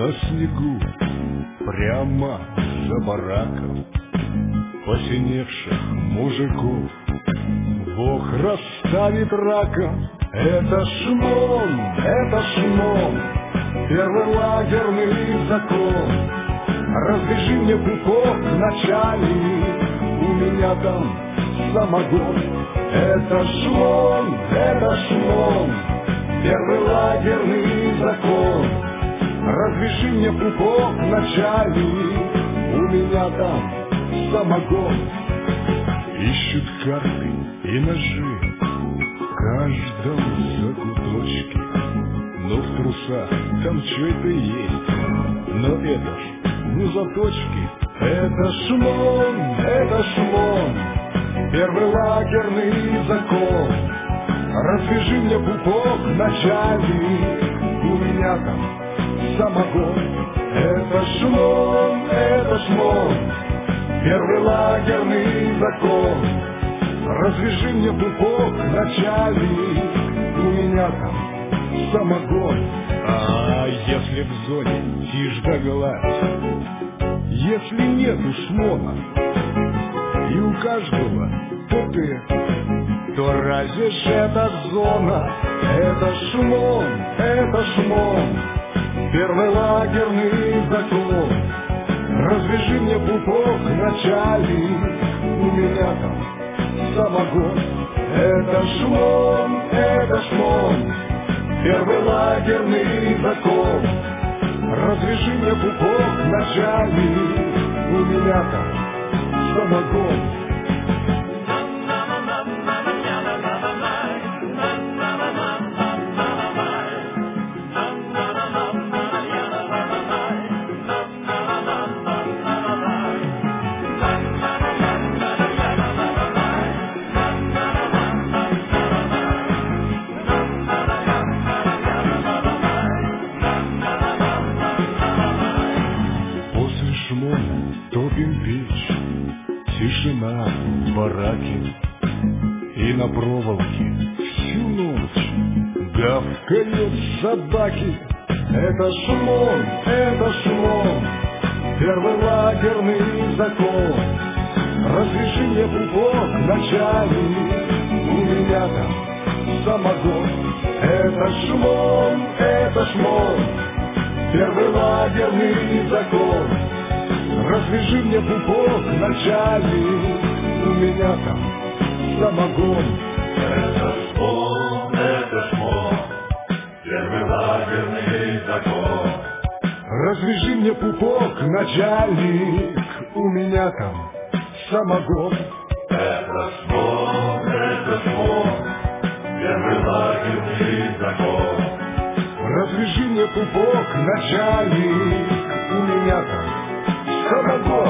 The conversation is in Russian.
На снегу, прямо за бараком посиневших мужиков Бог расставит раком. Это шмон, первый лагерный закон. Развяжи мне пупок, начальник, у меня там самогон. Это шмон, первый лагерный закон. Развяжи мне пупок, начальник, у меня там самогон. Ищут карты и ножи в каждом закуточке, но в трусах там что-то есть, но это ж не заточки. Это шмон, первый лагерный закон. Развяжи мне пупок, начальник, у меня там самогон. Это шмон, первый лагерный закон. Развяжи мне пупок, начальник, у меня там самогон. А если в зоне тишь да гладь, если нету шмона, и у каждого ТТ, то разве ж это зона? Это шмон, первый лагерный закон. Развяжи мне пупок, начальник, у меня там самогон. Это шмон, первый лагерный закон. Развяжи мне пупок, начальник, у меня там самогон. Топим печь, тишина в бараке, и на проволоке всю ночь гавкают собаки. Это шмон, первый лагерный закон. Развяжи мне пупок, начальник, у меня там самогон. Это шмон, первый лагерный закон. Развяжи мне пупок, начальник, у меня там самогон. Это шмон, первый лагерный закон. Развяжи мне пупок, начальник, у меня там самогон. Это шмон, первый лагерный закон. Развяжи мне пупок, начальник, у меня там самогон.